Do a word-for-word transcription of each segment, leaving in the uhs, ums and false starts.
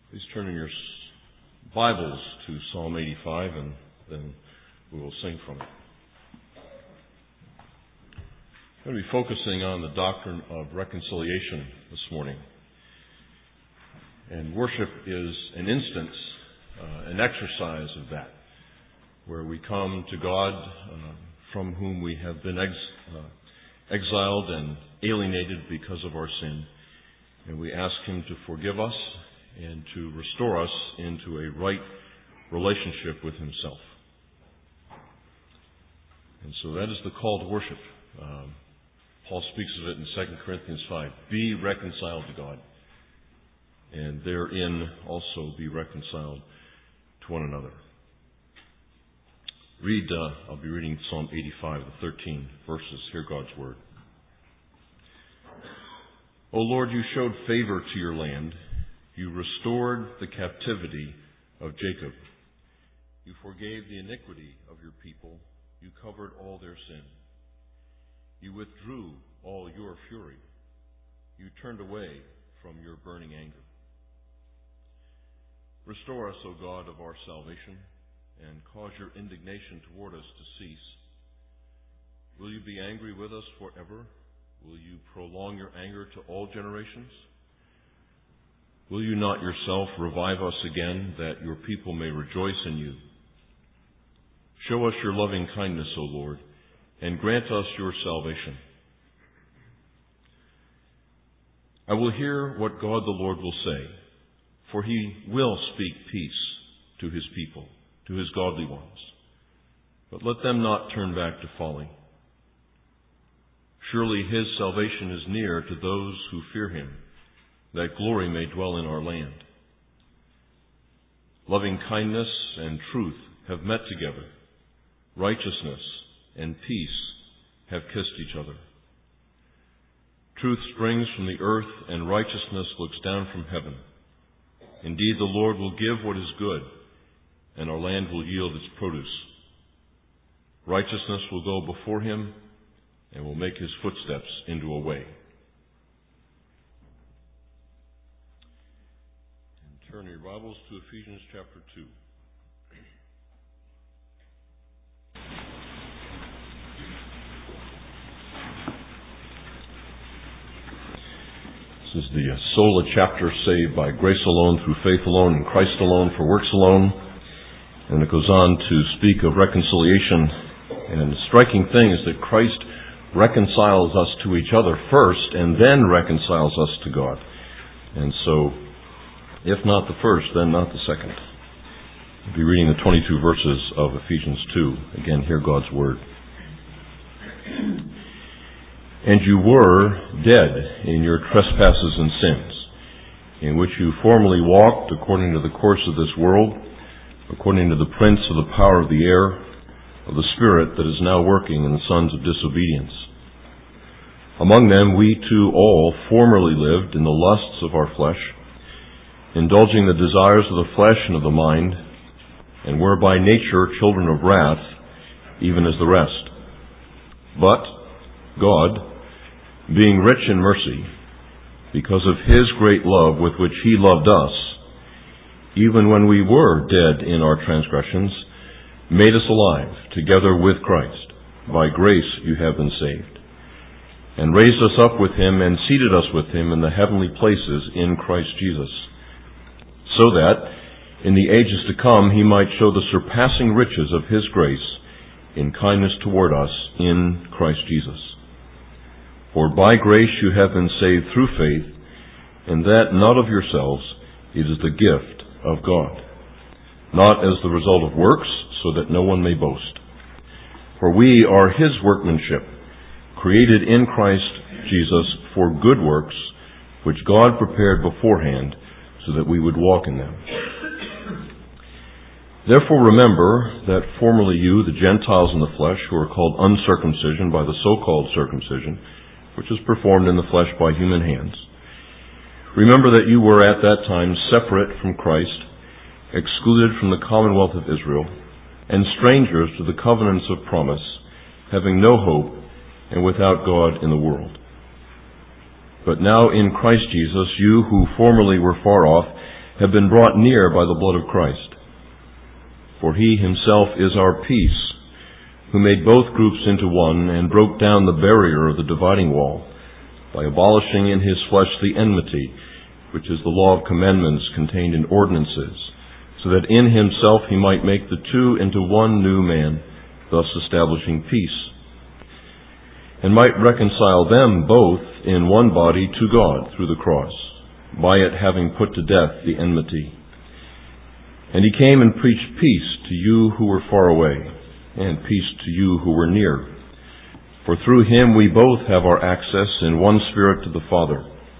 Please turn in your Bibles to Psalm eighty-five, and then we will sing from it. I'm going to be focusing on the doctrine of reconciliation this morning. And worship is an instance, uh, an exercise of that, where we come to God uh, from whom we have been ex- uh, exiled and alienated because of our sin. And we ask Him to forgive us and to restore us into a right relationship with Himself. And so that is the call to worship. Um, Paul speaks of it in Second Corinthians five. Be reconciled to God. And therein also be reconciled to one another. Read, uh, I'll be reading Psalm eighty-five, the thirteen verses. Hear God's word. O Lord, you showed favor to your land. You restored the captivity of Jacob. You forgave the iniquity of your people. You covered all their sin. You withdrew all your fury. You turned away from your burning anger. Restore us, O God of our salvation, and cause your indignation toward us to cease. Will you be angry with us forever? Will you prolong your anger to all generations? Will you not yourself revive us again, that your people may rejoice in you? Show us your loving kindness, O Lord, and grant us your salvation. I will hear what God the Lord will say, for He will speak peace to His people, to His godly ones. But let them not turn back to folly. Surely His salvation is near to those who fear Him, that glory may dwell in our land. Loving kindness and truth have met together. Righteousness and peace have kissed each other. Truth springs from the earth, and righteousness looks down from heaven. Indeed, the Lord will give what is good, and our land will yield its produce. Righteousness will go before Him, and will make His footsteps into a way. And turn your Bibles to Ephesians chapter two. This is the sola chapter, saved by grace alone, through faith alone, in Christ alone, for works alone. And it goes on to speak of reconciliation. And the striking thing is that Christ reconciles us to each other first, and then reconciles us to God. And so, if not the first, then not the second. We'll be reading the twenty-two verses of Ephesians two. Again, hear God's word. And you were dead in your trespasses and sins, in which you formerly walked according to the course of this world, according to the prince of the power of the air, of the spirit that is now working in the sons of disobedience. Among them we too all formerly lived in the lusts of our flesh, indulging the desires of the flesh and of the mind, and were by nature children of wrath, even as the rest. But God, being rich in mercy, because of His great love with which He loved us, even when we were dead in our transgressions, made us alive together with Christ. By grace you have been saved. And raised us up with Him and seated us with Him in the heavenly places in Christ Jesus, so that in the ages to come He might show the surpassing riches of His grace in kindness toward us in Christ Jesus. For by grace you have been saved through faith, and that not of yourselves, it is the gift of God, not as the result of works, so that no one may boast. For we are His workmanship, created in Christ Jesus for good works, which God prepared beforehand, so that we would walk in them. Therefore remember that formerly you, the Gentiles in the flesh, who are called uncircumcision by the so-called circumcision, which is performed in the flesh by human hands. Remember that you were at that time separate from Christ, excluded from the commonwealth of Israel, and strangers to the covenants of promise, having no hope and without God in the world. But now in Christ Jesus, you who formerly were far off have been brought near by the blood of Christ. For he himself is our peace, who made both groups into one and broke down the barrier of the dividing wall by abolishing in his flesh the enmity, which is the law of commandments contained in ordinances, so that in himself he might make the two into one new man, thus establishing peace, and might reconcile them both in one body to God through the cross, by it having put to death the enmity. And he came and preached peace to you who were far away, and peace to you who were near. For through him we both have our access in one Spirit to the Father.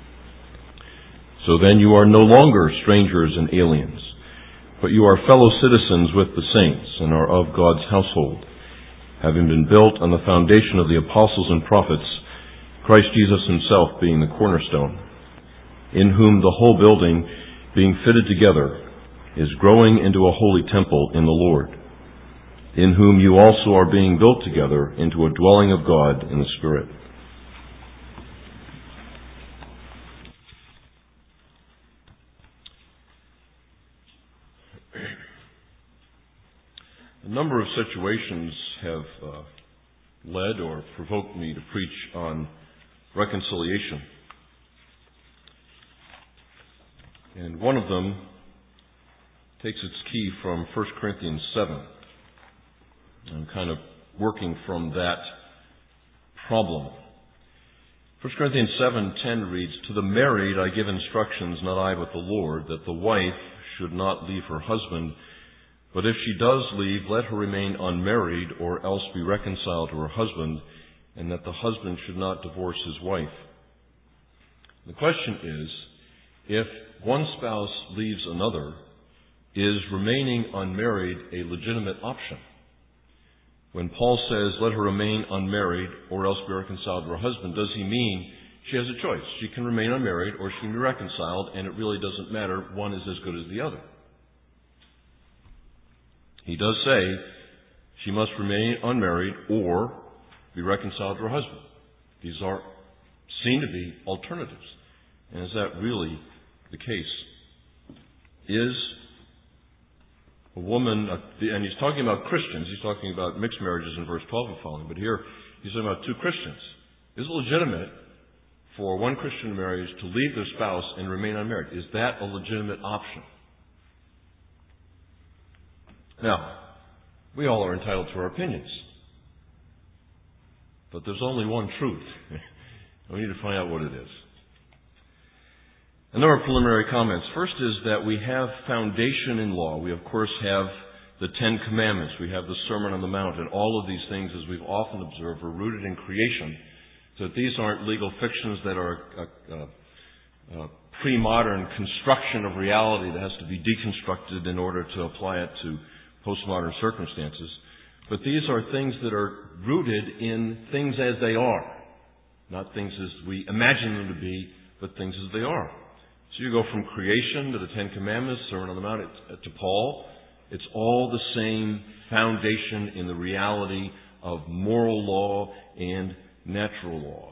So then you are no longer strangers and aliens, but you are fellow citizens with the saints and are of God's household, having been built on the foundation of the apostles and prophets, Christ Jesus himself being the cornerstone, in whom the whole building, being fitted together, is growing into a holy temple in the Lord, in whom you also are being built together into a dwelling of God in the Spirit. A number of situations have uh, led or provoked me to preach on reconciliation. And one of them takes its key from First Corinthians seven. I'm kind of working from that problem. First Corinthians seven ten reads, "To the married I give instructions, not I but the Lord, that the wife should not leave her husband, but if she does leave, let her remain unmarried, or else be reconciled to her husband, and that the husband should not divorce his wife." The question is, if one spouse leaves another, is remaining unmarried a legitimate option? When Paul says, let her remain unmarried or else be reconciled to her husband, does he mean she has a choice? She can remain unmarried or she can be reconciled, and it really doesn't matter. One is as good as the other. He does say she must remain unmarried or be reconciled to her husband. These are seen to be alternatives. And is that really the case? Is a woman, and he's talking about Christians, he's talking about mixed marriages in verse twelve and following, but here he's talking about two Christians. Is it legitimate for one Christian marriage to leave their spouse and remain unmarried? Is that a legitimate option? Now, we all are entitled to our opinions. But there's only one truth. We need to find out what it is. A number of preliminary comments. First is that we have foundation in law. We, of course, have the Ten Commandments. We have the Sermon on the Mount. And all of these things, as we've often observed, are rooted in creation. So that these aren't legal fictions that are a, a, a pre-modern construction of reality that has to be deconstructed in order to apply it to postmodern circumstances. But these are things that are rooted in things as they are. Not things as we imagine them to be, but things as they are. So you go from creation to the Ten Commandments, Sermon on the Mount, to Paul. It's all the same foundation in the reality of moral law and natural law.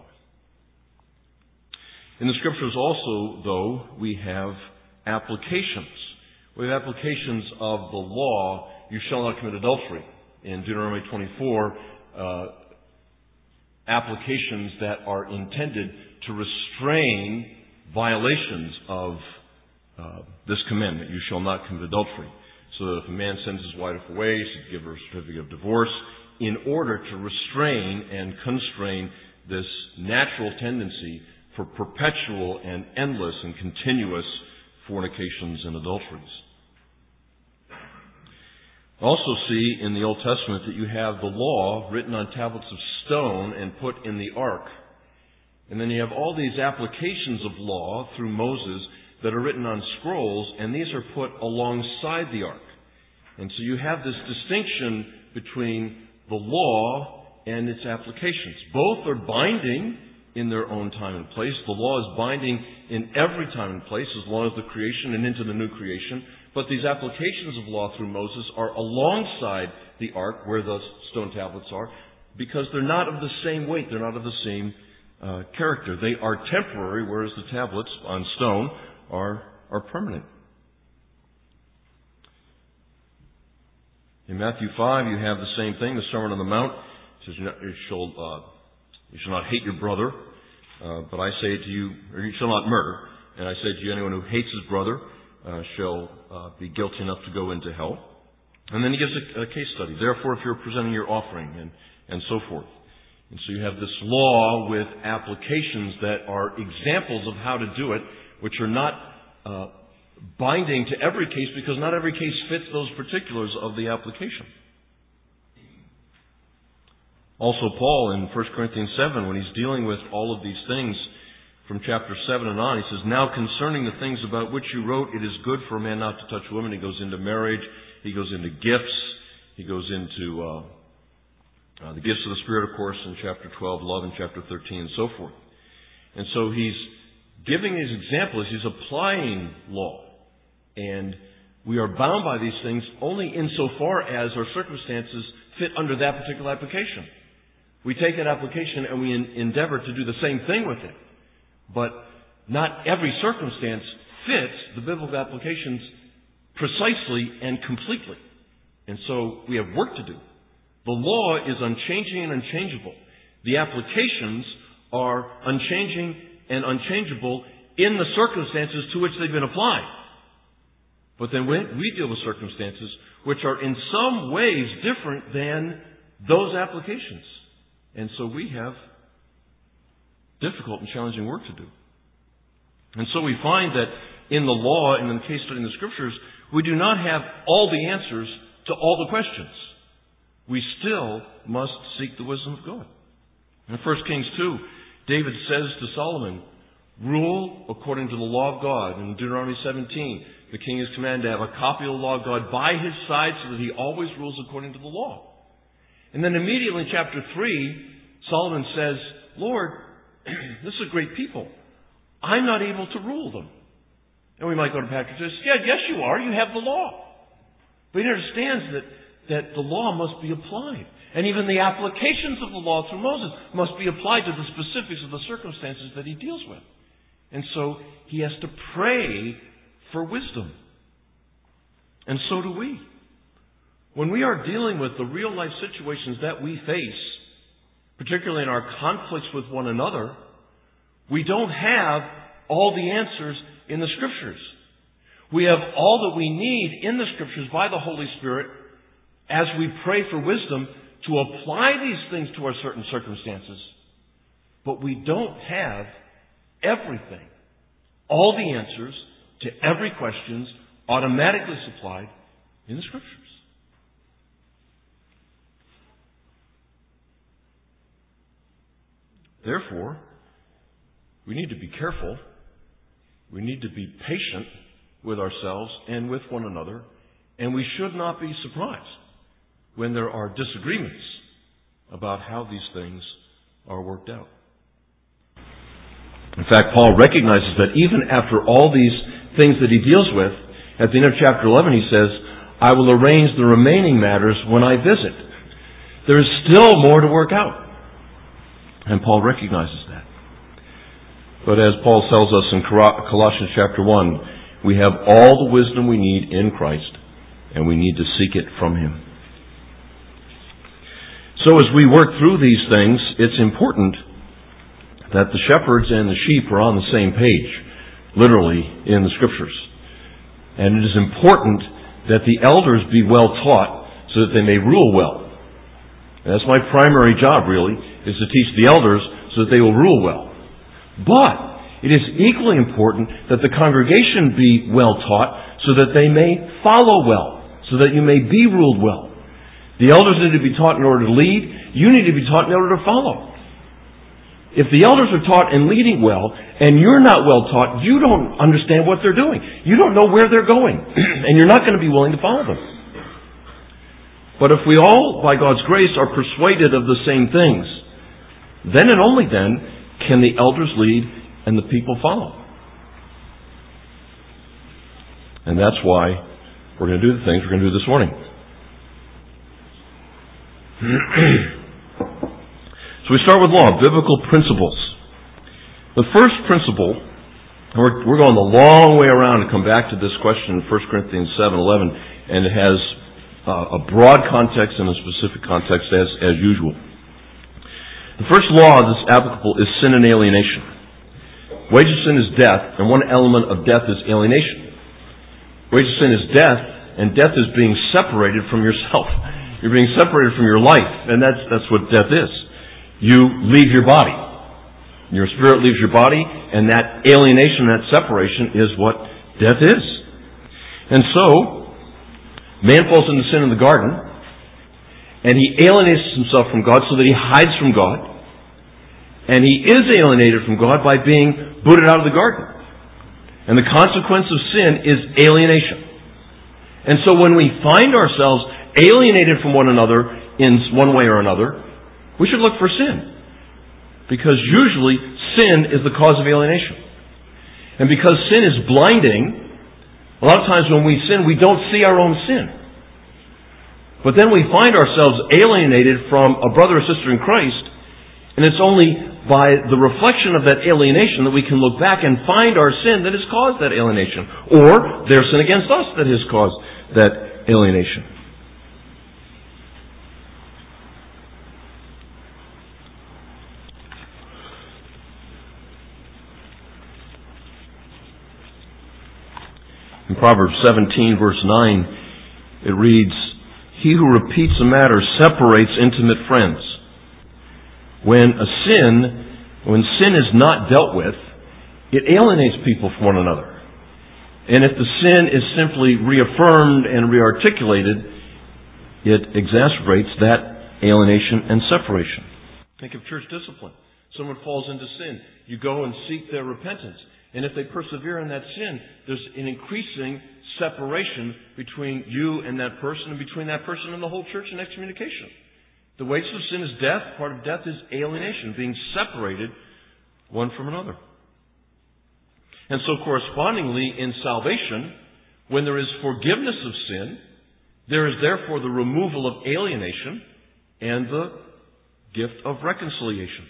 In the Scriptures also, though, we have applications. We have applications of the law, you shall not commit adultery. In Deuteronomy twenty-four, uh, applications that are intended to restrain violations of uh, this commandment, you shall not commit adultery. So that if a man sends his wife away, he should give her a certificate of divorce in order to restrain and constrain this natural tendency for perpetual and endless and continuous fornications and adulteries. Also see in the Old Testament that you have the law written on tablets of stone and put in the ark. And then you have all these applications of law through Moses that are written on scrolls, and these are put alongside the ark. And so you have this distinction between the law and its applications. Both are binding in their own time and place. The law is binding in every time and place, as long as the creation and into the new creation. But these applications of law through Moses are alongside the ark, where the stone tablets are, because they're not of the same weight. They're not of the same uh, character. They are temporary, whereas the tablets on stone are, are permanent. In Matthew five, you have the same thing, the Sermon on the Mount. It says, you shall, uh, you shall not hate your brother, uh, but I say to you, or you shall not murder. And I say to you, anyone who hates his brother uh, shall uh, be guilty enough to go into hell. And then he gives a, a case study. Therefore, if you're presenting your offering, and, and so forth. And so you have this law with applications that are examples of how to do it, which are not uh, binding to every case, because not every case fits those particulars of the application. Also, Paul in First Corinthians seven, when he's dealing with all of these things from chapter seven and on, he says, now concerning the things about which you wrote, it is good for a man not to touch women. He goes into marriage. He goes into gifts. He goes into uh, uh, the gifts of the Spirit, of course, in chapter twelve, love in chapter thirteen, and so forth. And so he's giving these examples. He's applying law. And we are bound by these things only insofar as our circumstances fit under that particular application. We take that application and we endeavor to do the same thing with it. But not every circumstance fits the biblical applications precisely and completely. And so we have work to do. The law is unchanging and unchangeable. The applications are unchanging and unchangeable in the circumstances to which they've been applied. But then we deal with circumstances which are in some ways different than those applications. And so we have difficult and challenging work to do. And so we find that in the law and in the case study in the Scriptures, we do not have all the answers to all the questions. We still must seek the wisdom of God. In First Kings two, David says to Solomon, rule according to the law of God. In Deuteronomy seventeen, the king is commanded to have a copy of the law of God by his side so that he always rules according to the law. And then immediately in chapter three, Solomon says, Lord, this is a great people. I'm not able to rule them. And we might go to Patrick and say, yeah, yes you are. You have the law. But he understands that, that the law must be applied. And even the applications of the law through Moses must be applied to the specifics of the circumstances that he deals with. And so he has to pray for wisdom. And so do we. When we are dealing with the real life situations that we face, particularly in our conflicts with one another, we don't have all the answers in the Scriptures. We have all that we need in the Scriptures by the Holy Spirit as we pray for wisdom to apply these things to our certain circumstances. But we don't have everything, all the answers to every question automatically supplied in the Scriptures. Therefore, we need to be careful. We need to be patient with ourselves and with one another. And we should not be surprised when there are disagreements about how these things are worked out. In fact, Paul recognizes that even after all these things that he deals with, at the end of chapter eleven he says, I will arrange the remaining matters when I visit. There is still more to work out. And Paul recognizes that. But as Paul tells us in Colossians chapter one, we have all the wisdom we need in Christ, and we need to seek it from Him. So as we work through these things, it's important that the shepherds and the sheep are on the same page, literally, in the Scriptures. And it is important that the elders be well taught so that they may rule well. And that's my primary job, really, is to teach the elders so that they will rule well. But it is equally important that the congregation be well taught so that they may follow well, so that you may be ruled well. The elders need to be taught in order to lead. You need to be taught in order to follow. If the elders are taught in leading well, and you're not well taught, you don't understand what they're doing. You don't know where they're going, and you're not going to be willing to follow them. But if we all, by God's grace, are persuaded of the same things, then and only then can the elders lead and the people follow. And that's why we're going to do the things we're going to do this morning. So we start with law, biblical principles. The first principle, and we're, we're going the long way around to come back to this question in First Corinthians seven eleven, and it has uh, a broad context and a specific context as, as usual. The first law that's applicable is sin and alienation. Wage of sin is death, and one element of death is alienation. Wage of sin is death, and death is being separated from yourself. You're being separated from your life, and that's that's what death is. You leave your body. Your spirit leaves your body, and that alienation, that separation is what death is. And so, man falls into sin in the garden, and he alienates himself from God so that he hides from God. And he is alienated from God by being booted out of the garden. And the consequence of sin is alienation. And so when we find ourselves alienated from one another in one way or another, we should look for sin. Because usually sin is the cause of alienation. And because sin is blinding, a lot of times when we sin, we don't see our own sin. But then we find ourselves alienated from a brother or sister in Christ, and it's only by the reflection of that alienation that we can look back and find our sin that has caused that alienation, or their sin against us that has caused that alienation. In Proverbs seventeen, verse nine, it reads, "He who repeats a matter separates intimate friends." When a sin, when sin is not dealt with, it alienates people from one another. And if the sin is simply reaffirmed and rearticulated, it exacerbates that alienation and separation. Think of church discipline. Someone falls into sin. You go and seek their repentance. And if they persevere in that sin, there's an increasing separation between you and that person, and between that person and the whole church and excommunication. The wages of sin is death. Part of death is alienation, being separated one from another. And so correspondingly, in salvation, when there is forgiveness of sin, there is therefore the removal of alienation and the gift of reconciliation.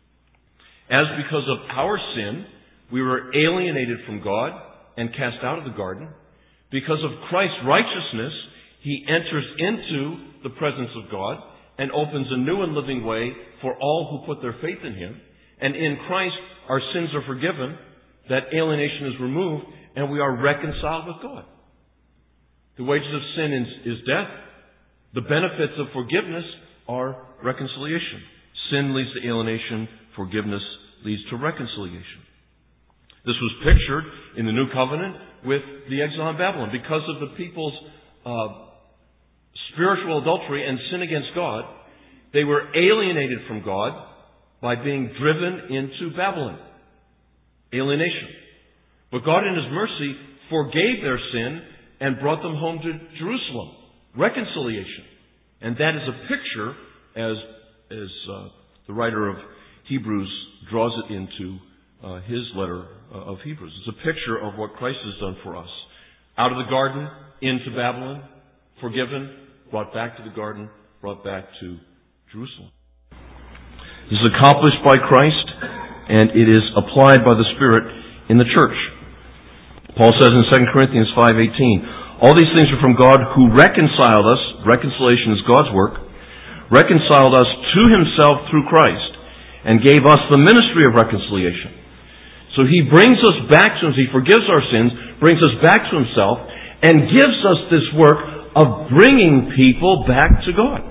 As because of our sin, we were alienated from God and cast out of the garden, because of Christ's righteousness, He enters into the presence of God and opens a new and living way for all who put their faith in Him. And in Christ, our sins are forgiven, that alienation is removed, and we are reconciled with God. The wages of sin is, is death. The benefits of forgiveness are reconciliation. Sin leads to alienation. Forgiveness leads to reconciliation. This was pictured in the New Covenant with the exile in Babylon. Because of the people's uh, spiritual adultery and sin against God, they were alienated from God by being driven into Babylon. Alienation. But God in His mercy forgave their sin and brought them home to Jerusalem. Reconciliation. And that is a picture, as, as uh, the writer of Hebrews draws it into uh, his letter of Hebrews. It's a picture of what Christ has done for us. Out of the garden, into Babylon, forgiven, brought back to the garden, brought back to Jerusalem. This is accomplished by Christ, and it is applied by the Spirit in the church. Paul says in Second Corinthians five eighteen, "All these things are from God who reconciled us," reconciliation is God's work, "reconciled us to Himself through Christ, and gave us the ministry of reconciliation." So He brings us back to Him, He forgives our sins, brings us back to Himself, and gives us this work of bringing people back to God.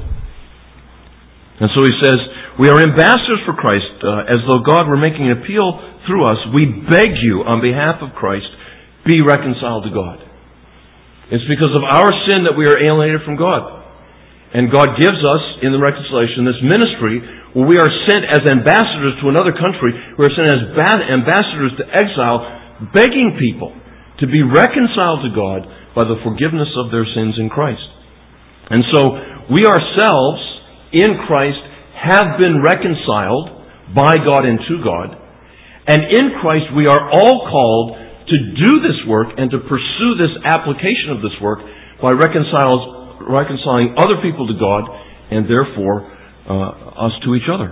And so He says, we are ambassadors for Christ, uh, as though God were making an appeal through us. We beg you, on behalf of Christ, be reconciled to God. It's because of our sin that we are alienated from God. And God gives us, in the reconciliation, this ministry where we are sent as ambassadors to another country. We are sent as ambassadors to exile, begging people to be reconciled to God by the forgiveness of their sins in Christ. And so, we ourselves, in Christ, have been reconciled by God and to God. And in Christ, we are all called to do this work and to pursue this application of this work by reconciles, reconciling other people to God and therefore uh, us to each other.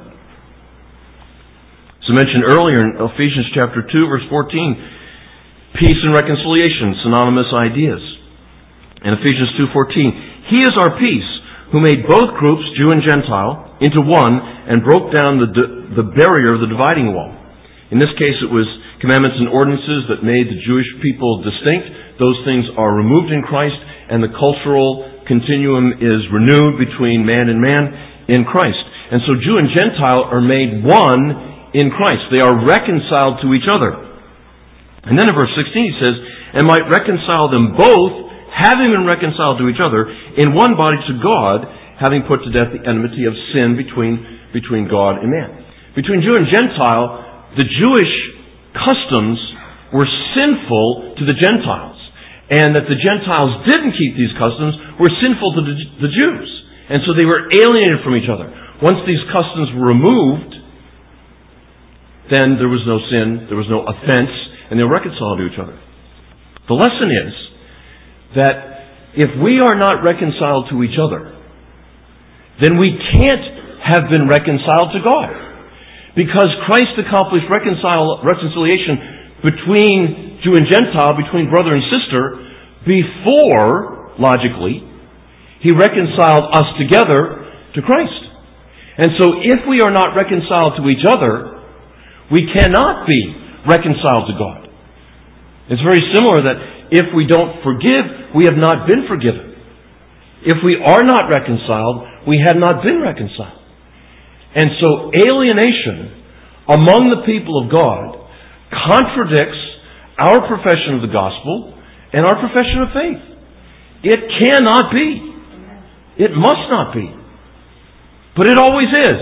As I mentioned earlier in Ephesians chapter two, verse fourteen, peace and reconciliation, synonymous ideas. In Ephesians two fourteen, He is our peace, who made both groups, Jew and Gentile, into one and broke down the, the barrier of the dividing wall. In this case, it was commandments and ordinances that made the Jewish people distinct. Those things are removed in Christ, and the cultural continuum is renewed between man and man in Christ. And so Jew and Gentile are made one in Christ. They are reconciled to each other. And then in verse sixteen he says, and might reconcile them both, having been reconciled to each other, in one body to God, having put to death the enmity of sin between, between God and man. Between Jew and Gentile, the Jewish customs were sinful to the Gentiles. And that the Gentiles didn't keep these customs were sinful to the, the Jews. And so they were alienated from each other. Once these customs were removed, then there was no sin, there was no offense, and they were reconciled to each other. The lesson is that if we are not reconciled to each other, then we can't have been reconciled to God. Because Christ accomplished reconcile, reconciliation between Jew and Gentile, between brother and sister, before, logically, He reconciled us together to Christ. And so if we are not reconciled to each other, we cannot be reconciled to God. It's very similar that if we don't forgive, we have not been forgiven. If we are not reconciled, we have not been reconciled. And so alienation among the people of God contradicts our profession of the gospel and our profession of faith. It cannot be. It must not be. But it always is.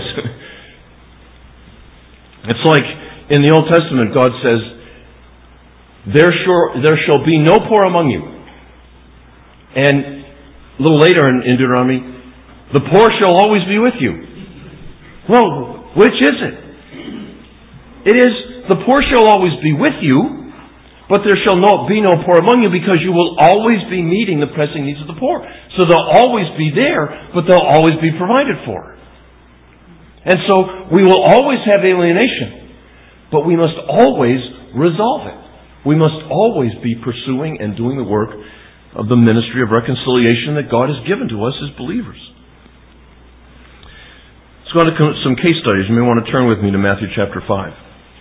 It's like in the Old Testament, God says, There shall, there shall be no poor among you. And a little later in, in Deuteronomy, the poor shall always be with you. Well, which is it? It is, the poor shall always be with you, but there shall no, be no poor among you, because you will always be meeting the pressing needs of the poor. So they'll always be there, but they'll always be provided for. And so we will always have alienation, but we must always resolve it. We must always be pursuing and doing the work of the ministry of reconciliation that God has given to us as believers. Let's go on to some case studies. You may want to turn with me to Matthew chapter five.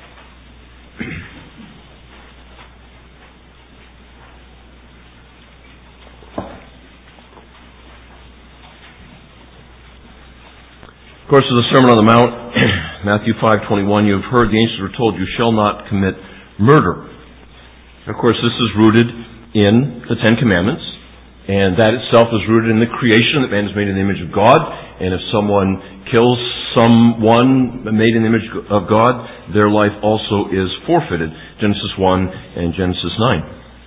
Of course, in the Sermon on the Mount, Matthew five twenty-one, you have heard the ancients were told, you shall not commit murder. Of course, this is rooted in the Ten Commandments, and that itself is rooted in the creation that man is made in the image of God, and if someone kills someone made in the image of God, their life also is forfeited. Genesis one and Genesis nine.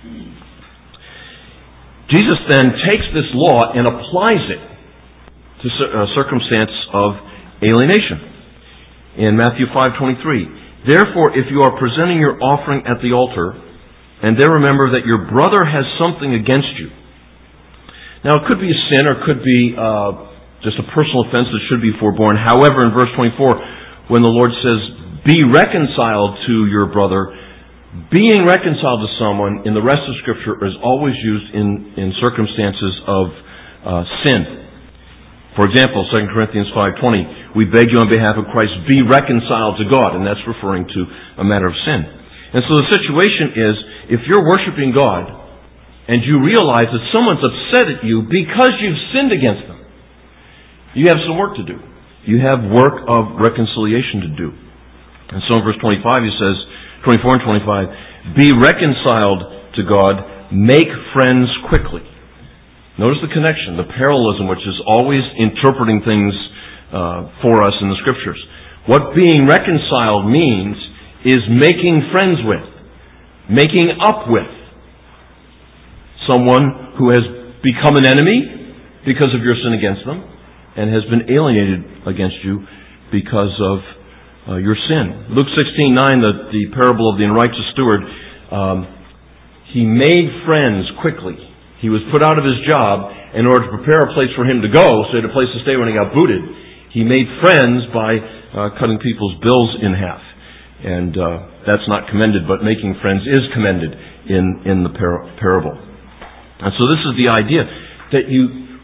Jesus then takes this law and applies it to a circumstance of alienation. In Matthew five twenty-three, therefore, if you are presenting your offering at the altar, and there remember that your brother has something against you. Now, it could be a sin, or it could be uh, just a personal offense that should be forborne. However, in verse twenty-four, when the Lord says, be reconciled to your brother, being reconciled to someone in the rest of Scripture is always used in, in circumstances of uh, sin. For example, Second Corinthians five twenty, we beg you on behalf of Christ, be reconciled to God, and that's referring to a matter of sin. And so the situation is, if you're worshiping God, and you realize that someone's upset at you because you've sinned against them, you have some work to do. You have work of reconciliation to do. And so in verse twenty-five he says, twenty-four and twenty-five, be reconciled to God, make friends quickly. Notice the connection, the parallelism, which is always interpreting things uh, for us in the Scriptures. What being reconciled means is making friends with, making up with someone who has become an enemy because of your sin against them and has been alienated against you because of uh, your sin. Luke sixteen nine, the, the parable of the unrighteous steward, um, he made friends quickly. He was put out of his job in order to prepare a place for him to go, so he had a place to stay when he got booted. He made friends by uh, cutting people's bills in half. And uh, that's not commended, but making friends is commended in, in the par- parable. And so this is the idea, that you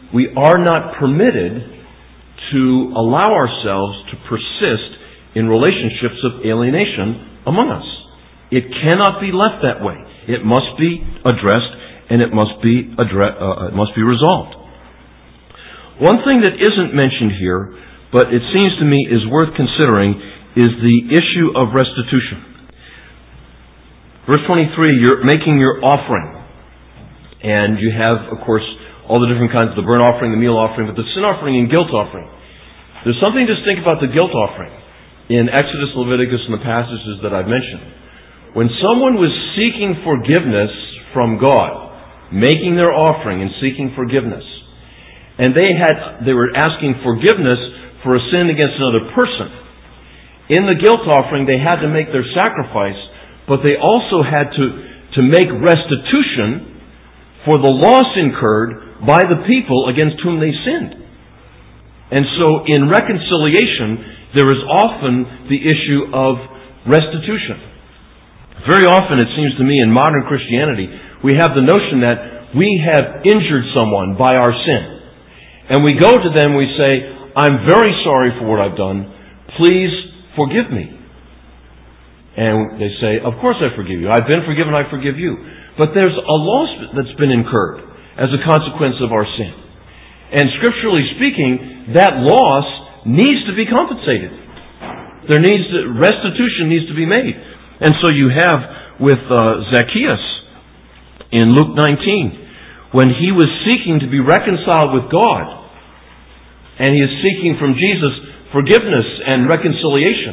we are not permitted to allow ourselves to persist in relationships of alienation among us. It cannot be left that way. It must be addressed, and it must be addre- uh, it must be resolved. One thing that isn't mentioned here, but it seems to me is worth considering, is the issue of restitution. Verse twenty-three, you're making your offering. And you have, of course, all the different kinds of the burnt offering, the meal offering, but the sin offering and guilt offering. There's something distinct about the guilt offering in Exodus, Leviticus, and the passages that I've mentioned. When someone was seeking forgiveness from God, making their offering and seeking forgiveness, and they had they were asking forgiveness for a sin against another person, in the guilt offering they had to make their sacrifice, but they also had to, to make restitution for the loss incurred by the people against whom they sinned. And so in reconciliation, there is often the issue of restitution. Very often, it seems to me, in modern Christianity, we have the notion that we have injured someone by our sin. And we go to them, we say, I'm very sorry for what I've done. Please forgive me. And they say, of course I forgive you. I've been forgiven, I forgive you. But there's a loss that's been incurred as a consequence of our sin. And scripturally speaking, that loss needs to be compensated. There needs to, restitution needs to be made. And so you have with uh, Zacchaeus in Luke nineteen, when he was seeking to be reconciled with God, and he is seeking from Jesus forgiveness and reconciliation.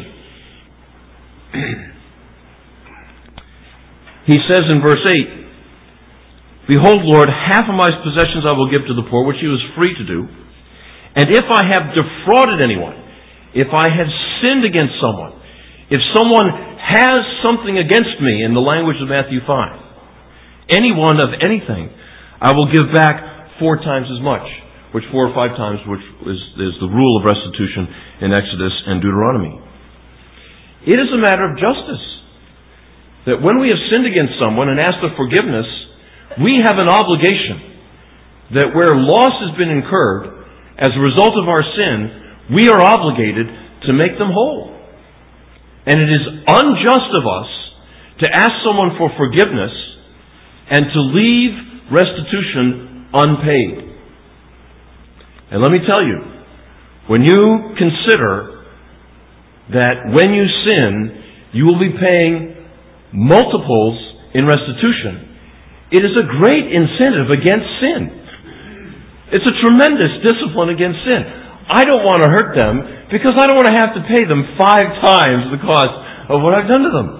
He says in verse eight, Behold, Lord, half of my possessions I will give to the poor, which he was free to do. And if I have defrauded anyone, if I have sinned against someone, if someone has something against me, in the language of Matthew five, anyone of anything, I will give back four times as much, which four or five times, which is, is the rule of restitution in Exodus and Deuteronomy. It is a matter of justice that when we have sinned against someone and asked for forgiveness, we have an obligation that where loss has been incurred as a result of our sin, we are obligated to make them whole. And it is unjust of us to ask someone for forgiveness and to leave restitution unpaid. And let me tell you, when you consider that when you sin, you will be paying multiples in restitution, it is a great incentive against sin. It's a tremendous discipline against sin. I don't want to hurt them because I don't want to have to pay them five times the cost of what I've done to them.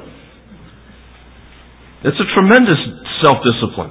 It's a tremendous self-discipline.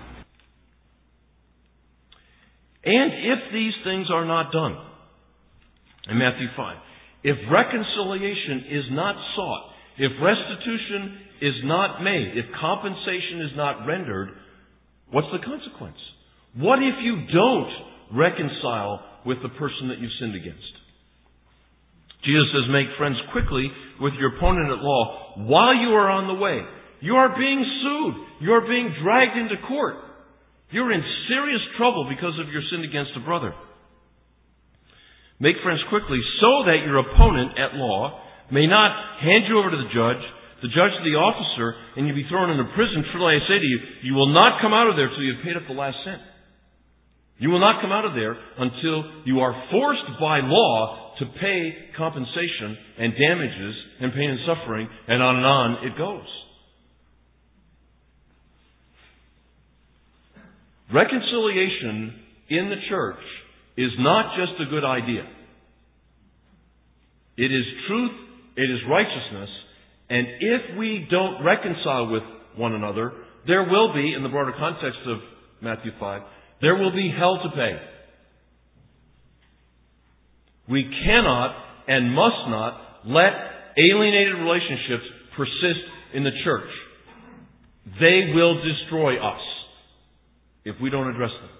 And if these things are not done, in Matthew five, if reconciliation is not sought, if restitution is not made, if compensation is not rendered, what's the consequence? What if you don't reconcile with the person that you've sinned against? Jesus says, make friends quickly with your opponent at law while you are on the way. You are being sued. You are being dragged into court. You're in serious trouble because of your sin against a brother. Make friends quickly so that your opponent at law may not hand you over to the judge, the judge to the officer, and you be thrown into prison. Truly I say to you, you will not come out of there till you have paid up the last cent. You will not come out of there until you are forced by law to pay compensation and damages and pain and suffering, and on and on it goes. Reconciliation in the church is not just a good idea. It is truth, it is righteousness, and if we don't reconcile with one another, there will be, in the broader context of Matthew five, there will be hell to pay. We cannot and must not let alienated relationships persist in the church. They will destroy us if we don't address them.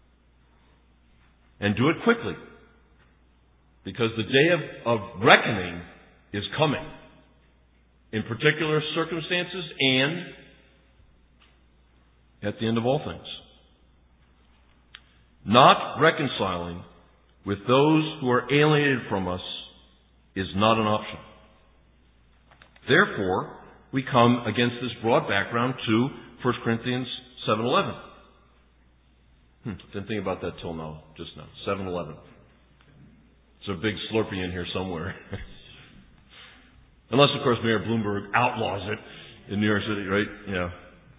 And do it quickly, because the day of, of reckoning is coming in particular circumstances and at the end of all things. not reconciling with those who are alienated from us is not an option. Therefore, we come against this broad background to First Corinthians seven eleven. Hmm, didn't think about that till now, just now. seven eleven. There's a big Slurpee in here somewhere. Unless, of course, Mayor Bloomberg outlaws it in New York City, right? Yeah.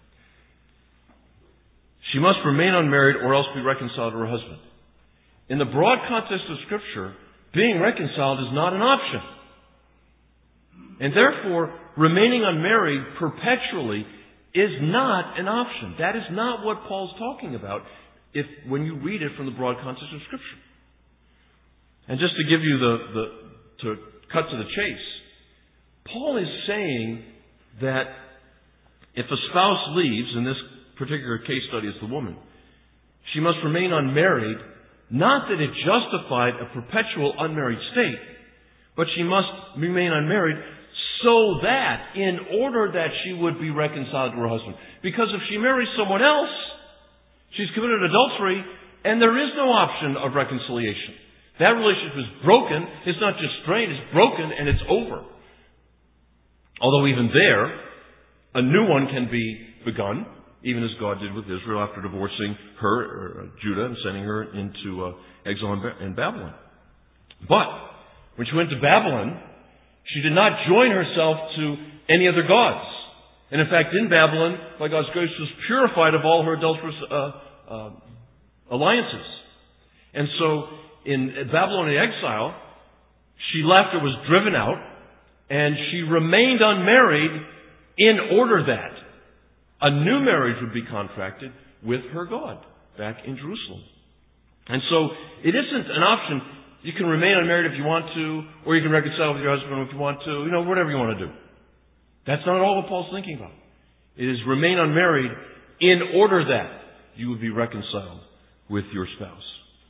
She must remain unmarried or else be reconciled to her husband. In the broad context of Scripture, being reconciled is not an option. And therefore, remaining unmarried perpetually is not an option. That is not what Paul's talking about if when you read it from the broad context of Scripture. And just to give you the, the to cut to the chase, Paul is saying that if a spouse leaves, in this particular case study it's the woman, she must remain unmarried, not that it justified a perpetual unmarried state, but she must remain unmarried so that, in order that she would be reconciled to her husband. Because if she marries someone else, she's committed adultery, and there is no option of reconciliation. That relationship is broken. It's not just strained, it's broken, and it's over. Although even there, a new one can be begun, even as God did with Israel after divorcing her, or Judah, and sending her into uh, exile in Babylon. But when she went to Babylon, she did not join herself to any other gods. And in fact, in Babylon, by God's grace, was purified of all her adulterous uh, uh, alliances. And so, in Babylonian exile, she left or was driven out, and she remained unmarried in order that a new marriage would be contracted with her God back in Jerusalem. And so, it isn't an option. You can remain unmarried if you want to, or you can reconcile with your husband if you want to, you know, whatever you want to do. That's not all what Paul's thinking about. It is remain unmarried in order that you would be reconciled with your spouse.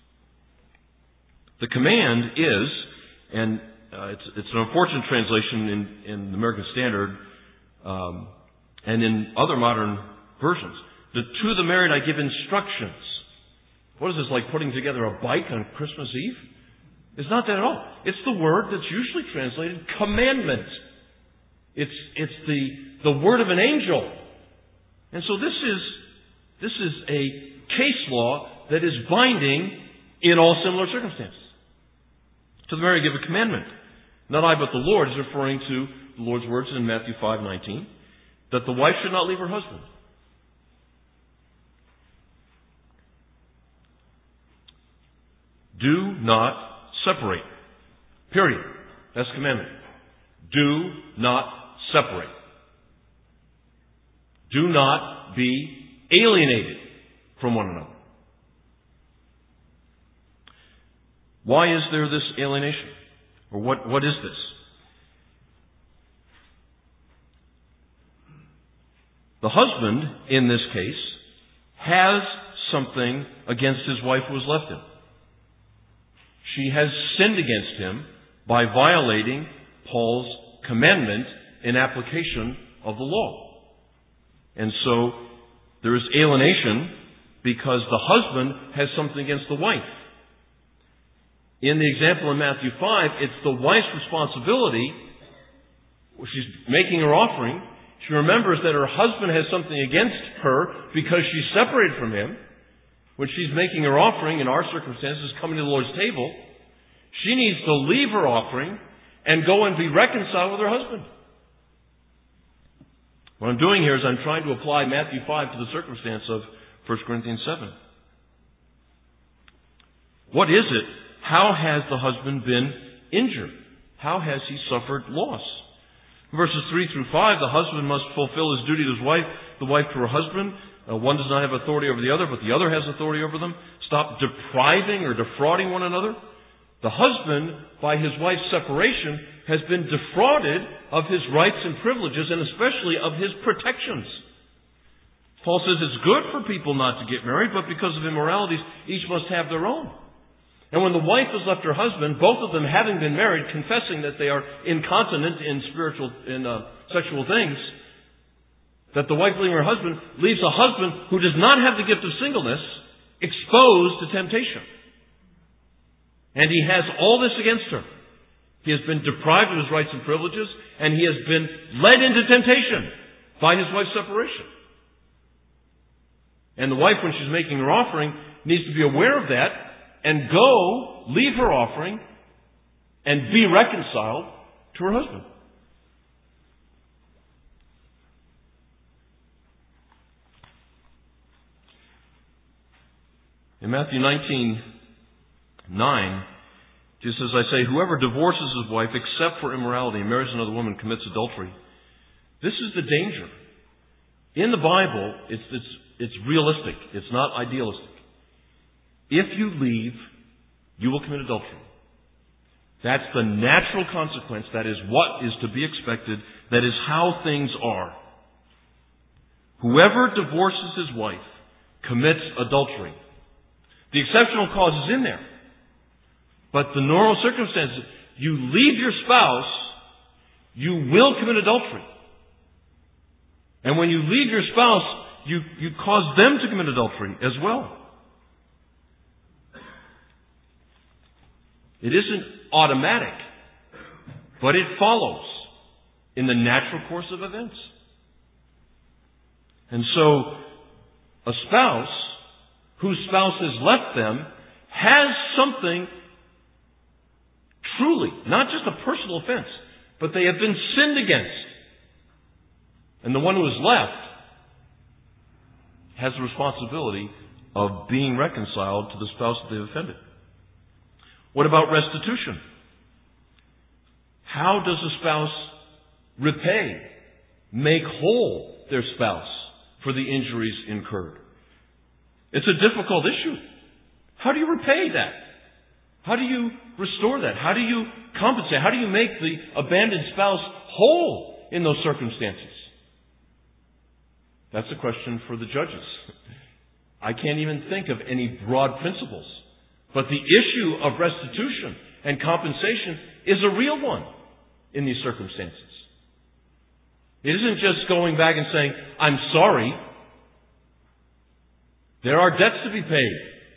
The command is, and uh, it's, it's an unfortunate translation in, in the American Standard um, and in other modern versions. The, to the married I give instructions. What is this, like putting together a bike on Christmas Eve? It's not that at all. It's the word that's usually translated commandment. It's it's the the word of an angel. And so this is this is a case law that is binding in all similar circumstances. To the married give a commandment. Not I but the Lord is referring to the Lord's words in Matthew five nineteen, that the wife should not leave her husband. Do not separate. Period. That's the commandment. Do not separate. Do not be alienated from one another. Why is there this alienation? Or what, what is this? The husband, in this case, has something against his wife who was left him. She has sinned against him by violating Paul's commandment in application of the law. And so there is alienation because the husband has something against the wife. In the example in Matthew five, it's the wife's responsibility. She's making her offering. She remembers that her husband has something against her because she's separated from him. When she's making her offering, in our circumstances, coming to the Lord's table, she needs to leave her offering and go and be reconciled with her husband. What I'm doing here is I'm trying to apply Matthew five to the circumstance of First Corinthians seven. What is it? How has the husband been injured? How has he suffered loss? Verses three through five, the husband must fulfill his duty to his wife, the wife to her husband. Uh, one does not have authority over the other, but the other has authority over them. Stop depriving or defrauding one another. The husband, by his wife's separation, has been defrauded of his rights and privileges, and especially of his protections. Paul says it's good for people not to get married, but because of immoralities, each must have their own. And when the wife has left her husband, both of them having been married, confessing that they are incontinent in spiritual, in uh, sexual things, that the wife leaving her husband leaves a husband who does not have the gift of singleness, exposed to temptation. And he has all this against her. He has been deprived of his rights and privileges, and he has been led into temptation by his wife's separation. And the wife, when she's making her offering, needs to be aware of that and go, leave her offering, and be reconciled to her husband. In Matthew nineteen nine, Jesus says, I say, whoever divorces his wife except for immorality and marries another woman commits adultery. This is the danger. In the Bible, it's, it's, it's realistic. It's not idealistic. If you leave, you will commit adultery. That's the natural consequence. That is what is to be expected. That is how things are. Whoever divorces his wife commits adultery. The exceptional cause is in there. But the normal circumstances, you leave your spouse, you will commit adultery. And when you leave your spouse, you, you cause them to commit adultery as well. It isn't automatic, but it follows in the natural course of events. And so, a spouse whose spouse has left them has something truly, not just a personal offense, but they have been sinned against. And the one who is left has the responsibility of being reconciled to the spouse that they've offended. What about restitution? How does a spouse repay, make whole their spouse for the injuries incurred? It's a difficult issue. How do you repay that? How do you restore that? How do you compensate? How do you make the abandoned spouse whole in those circumstances? That's a question for the judges. I can't even think of any broad principles. But the issue of restitution and compensation is a real one in these circumstances. It isn't just going back and saying, I'm sorry. There are debts to be paid.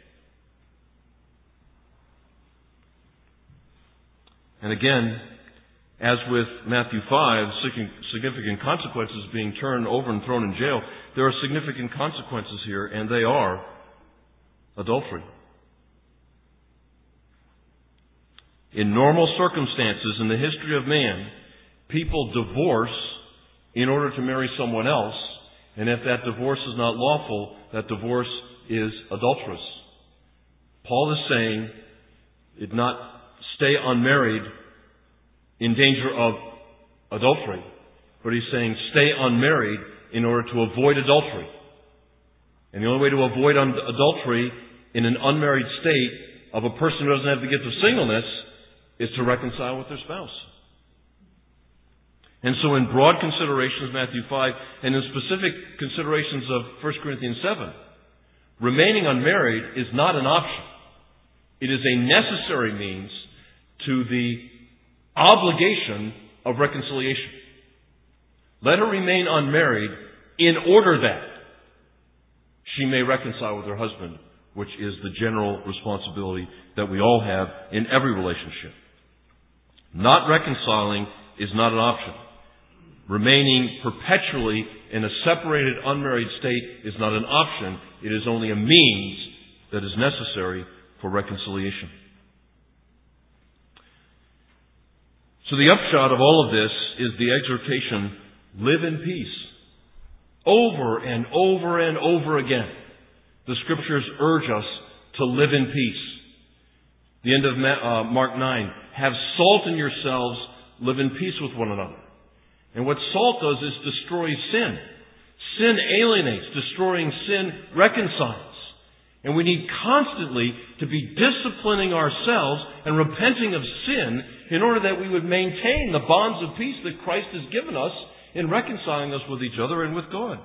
And again, as with Matthew five, significant consequences being turned over and thrown in jail, there are significant consequences here, and they are adultery. In normal circumstances in the history of man, people divorce in order to marry someone else, and if that divorce is not lawful, that divorce is adulterous. Paul is saying, did not stay unmarried in danger of adultery, but he's saying stay unmarried in order to avoid adultery. And the only way to avoid un- adultery in an unmarried state of a person who doesn't have the gift of singleness is to reconcile with their spouse. And so in broad considerations, Matthew five, and in specific considerations of First Corinthians seven, remaining unmarried is not an option. It is a necessary means to the obligation of reconciliation. Let her remain unmarried in order that she may reconcile with her husband, which is the general responsibility that we all have in every relationship. Not reconciling is not an option. Remaining perpetually in a separated, unmarried state is not an option. It is only a means that is necessary for reconciliation. So the upshot of all of this is the exhortation, live in peace. Over and over and over again, the Scriptures urge us to live in peace. The end of Mark nine, have salt in yourselves, live in peace with one another. And what salt does is destroys sin. Sin alienates. Destroying sin reconciles. And we need constantly to be disciplining ourselves and repenting of sin in order that we would maintain the bonds of peace that Christ has given us in reconciling us with each other and with God.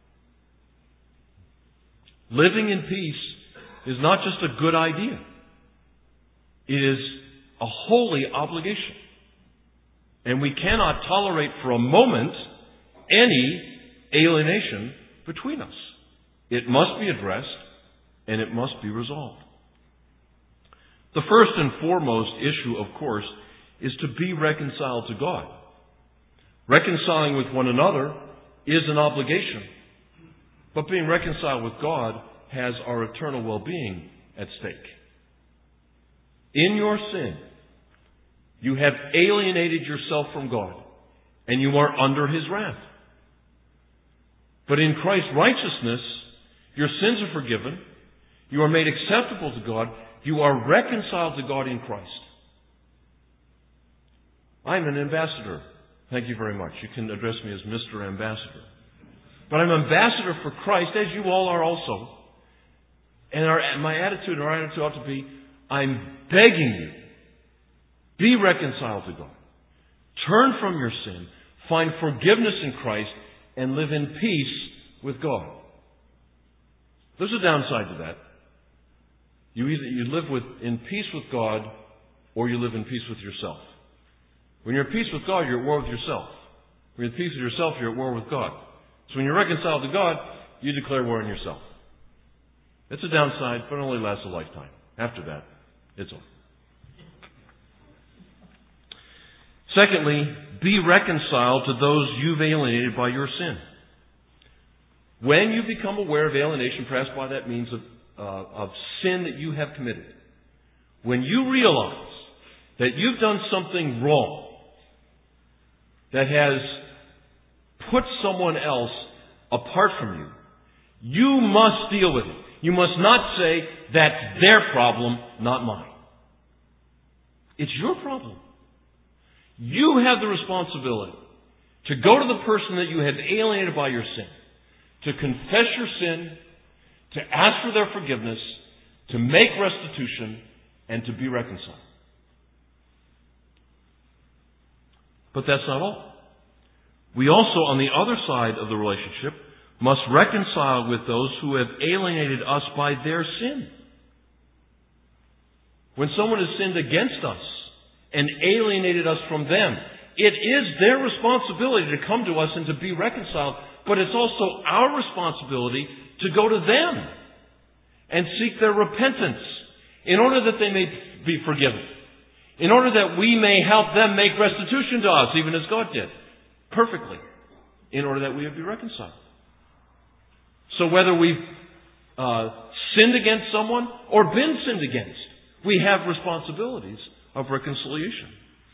Living in peace is not just a good idea. It is a holy obligation. And we cannot tolerate for a moment any alienation between us. It must be addressed, and it must be resolved. The first and foremost issue, of course, is to be reconciled to God. Reconciling with one another is an obligation, but being reconciled with God has our eternal well-being at stake. In your sin, you have alienated yourself from God, and you are under His wrath. But in Christ's righteousness, your sins are forgiven, you are made acceptable to God, you are reconciled to God in Christ. I'm an ambassador. Thank you very much. You can address me as Mister Ambassador. But I'm ambassador for Christ, as you all are also. And our, my attitude and our attitude ought to be, I'm begging you, be reconciled to God. Turn from your sin, find forgiveness in Christ, and live in peace with God. There's a downside to that. You either you live with, in peace with God, or you live in peace with yourself. When you're at peace with God, you're at war with yourself. When you're at peace with yourself, you're at war with God. So when you're reconciled to God, you declare war on yourself. It's a downside, but it only lasts a lifetime. After that, it's over. Secondly, be reconciled to those you've alienated by your sin. When you become aware of alienation, perhaps by that means of, uh, of sin that you have committed, when you realize that you've done something wrong that has put someone else apart from you, you must deal with it. You must not say, that's their problem, not mine. It's your problem. You have the responsibility to go to the person that you have alienated by your sin, to confess your sin, to ask for their forgiveness, to make restitution, and to be reconciled. But that's not all. We also, on the other side of the relationship, must reconcile with those who have alienated us by their sin. When someone has sinned against us and alienated us from them, it is their responsibility to come to us and to be reconciled, but it's also our responsibility to go to them and seek their repentance in order that they may be forgiven, in order that we may help them make restitution to us, even as God did, perfectly, in order that we would be reconciled. So whether we've uh, sinned against someone or been sinned against, we have responsibilities of reconciliation.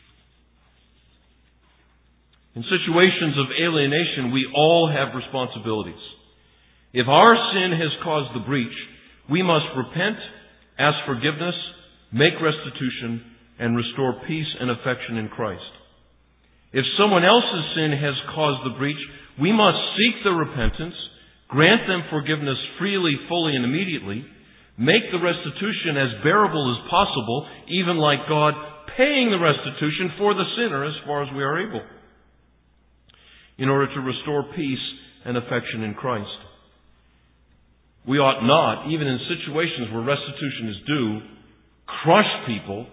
In situations of alienation, we all have responsibilities. If our sin has caused the breach, we must repent, ask forgiveness, make restitution, and restore peace and affection in Christ. If someone else's sin has caused the breach, we must seek their repentance, grant them forgiveness freely, fully, and immediately, make the restitution as bearable as possible, even like God paying the restitution for the sinner as far as we are able, in order to restore peace and affection in Christ. We ought not, even in situations where restitution is due, crush people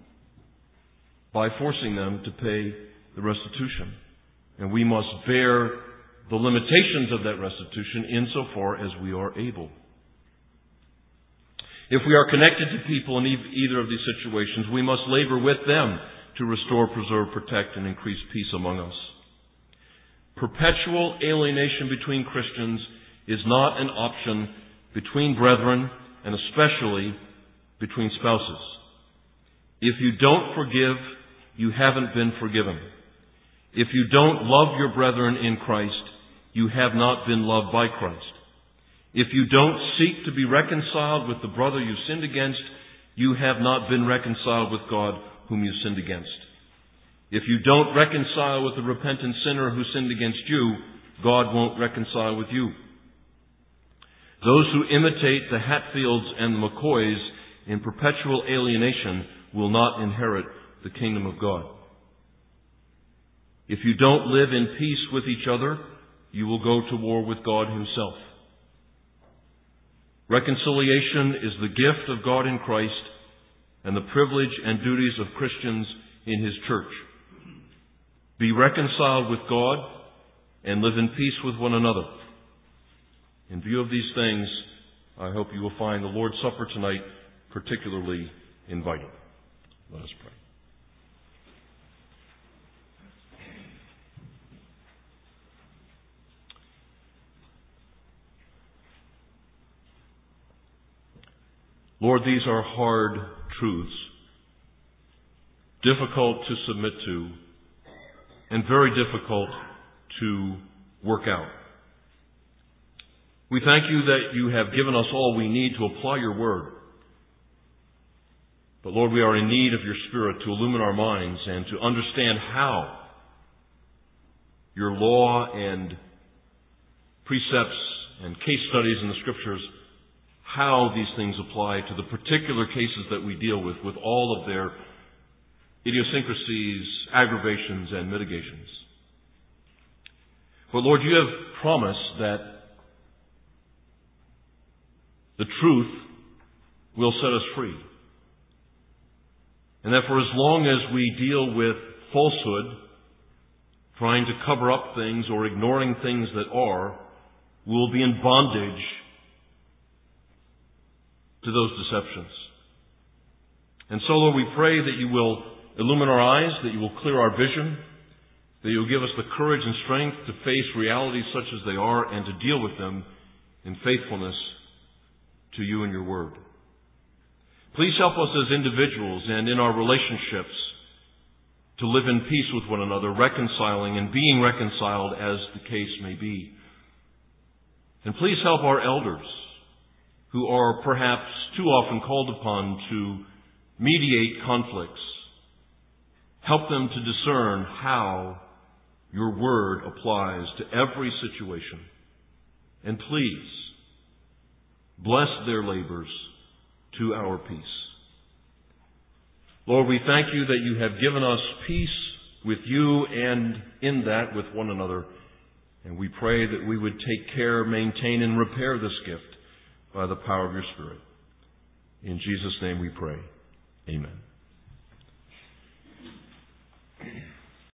by forcing them to pay the restitution. And we must bear the limitations of that restitution insofar as we are able. If we are connected to people in either of these situations, we must labor with them to restore, preserve, protect, and increase peace among us. Perpetual alienation between Christians is not an option between brethren, and especially between spouses. If you don't forgive, you haven't been forgiven. If you don't love your brethren in Christ, you have not been loved by Christ. If you don't seek to be reconciled with the brother you sinned against, you have not been reconciled with God whom you sinned against. If you don't reconcile with the repentant sinner who sinned against you, God won't reconcile with you. Those who imitate the Hatfields and the McCoys in perpetual alienation will not inherit the kingdom of God. If you don't live in peace with each other, you will go to war with God Himself. Reconciliation is the gift of God in Christ and the privilege and duties of Christians in His church. Be reconciled with God and live in peace with one another. In view of these things, I hope you will find the Lord's Supper tonight particularly inviting. Let us pray. Lord, these are hard truths, difficult to submit to, and very difficult to work out. We thank you that you have given us all we need to apply your word. But Lord, we are in need of your Spirit to illumine our minds and to understand how your law and precepts and case studies in the Scriptures, how these things apply to the particular cases that we deal with, with all of their idiosyncrasies, aggravations, and mitigations. But Lord, you have promised that the truth will set us free. And that for as long as we deal with falsehood, trying to cover up things or ignoring things that are, we'll be in bondage to those deceptions. And so, Lord, we pray that you will illumine our eyes, that you will clear our vision, that you will give us the courage and strength to face realities such as they are and to deal with them in faithfulness to you and your word. Please help us as individuals and in our relationships to live in peace with one another, reconciling and being reconciled as the case may be. And please help our elders, who are perhaps too often called upon to mediate conflicts. Help them to discern how your word applies to every situation. And please, bless their labors to our peace. Lord, we thank you that you have given us peace with you and in that with one another. And we pray that we would take care, maintain, and repair this gift by the power of your Spirit. In Jesus' name we pray. Amen.